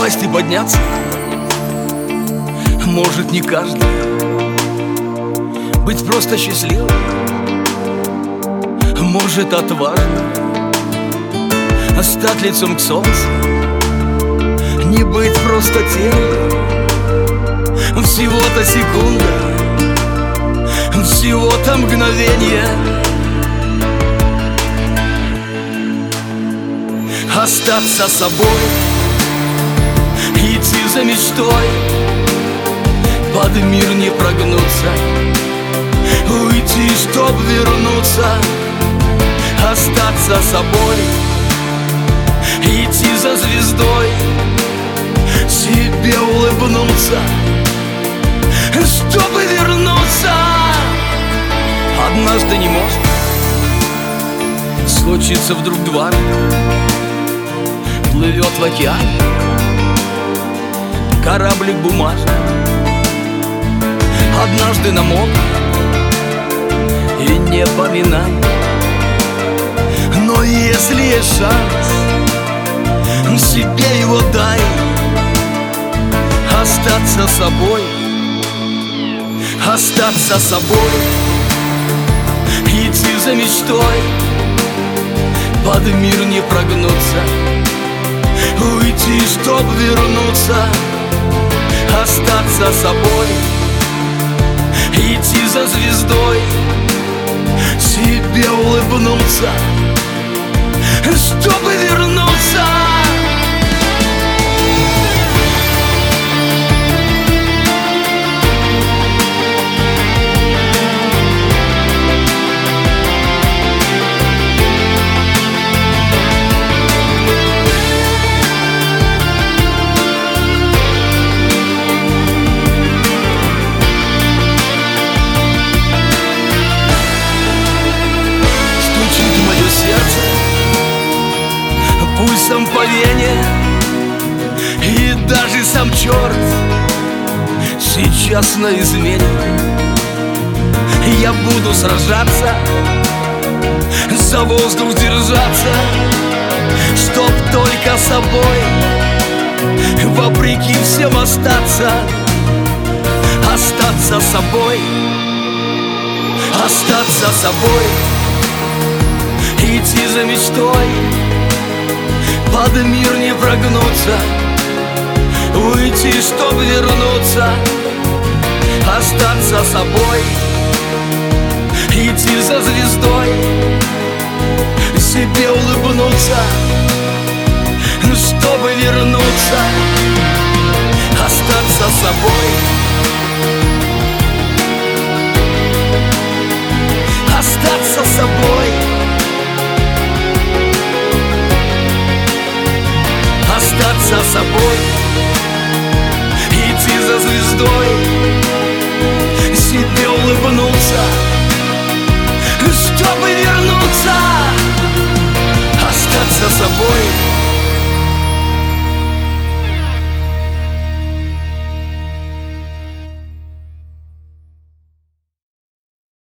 упасть и подняться может не каждый. Быть просто счастливым может отважно. Стать лицом к солнцу, не быть просто тенью. Всего-то секунда, всего-то мгновение. Остаться собой, идти за мечтой, под мир не прогнуться, уйти, чтоб вернуться. Остаться собой, идти за звездой, себе улыбнуться, чтобы вернуться. Однажды не может случиться вдруг дважды. Плывет в океане кораблик бумажный, однажды намок и не поминай. Но если есть шанс, себе его дай. Остаться собой, остаться собой, идти за мечтой, под мир не прогнуться, уйти, чтоб вернуться. Остаться собой, идти за звездой, себе улыбнуться, чтобы вернуться. Пульсом по вене, и даже сам черт сейчас на измене. Я буду сражаться, за воздух держаться, чтоб только собой, вопреки всем остаться. Остаться собой, остаться собой, идти за мечтой, под мир не прогнуться, уйти, чтоб вернуться. Остаться собой, идти за звездой, себе улыбнуться, чтобы вернуться. Остаться собой, остаться собой, остаться собой, идти за звездой, себе улыбнуться, чтобы вернуться. Остаться собой.